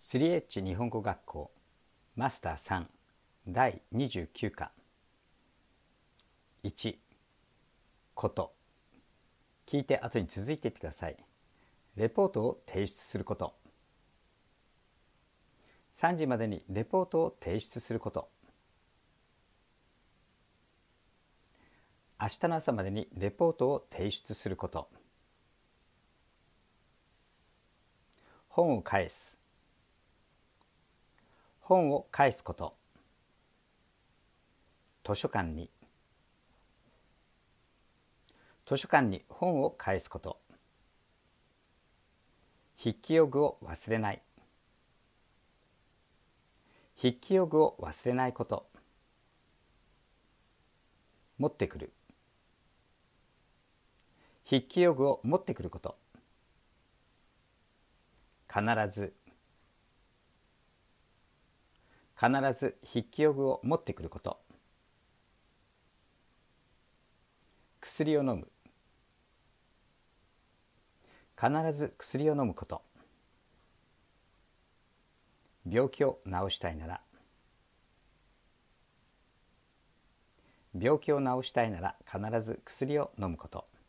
3H 日本語学校マスター3第29課1こと聞いて後に続いていってください。レポートを提出すること、3時までにレポートを提出すること、明日の朝までにレポートを提出すること、本を返す、本を返すこと、図書館に本を返すこと、筆記用具を忘れない、筆記用具を忘れないこと、持ってくる、筆記用具を持ってくること、必ず筆記用具を持ってくること、薬を飲む、必ず薬を飲むこと、病気を治したいなら必ず薬を飲むこと。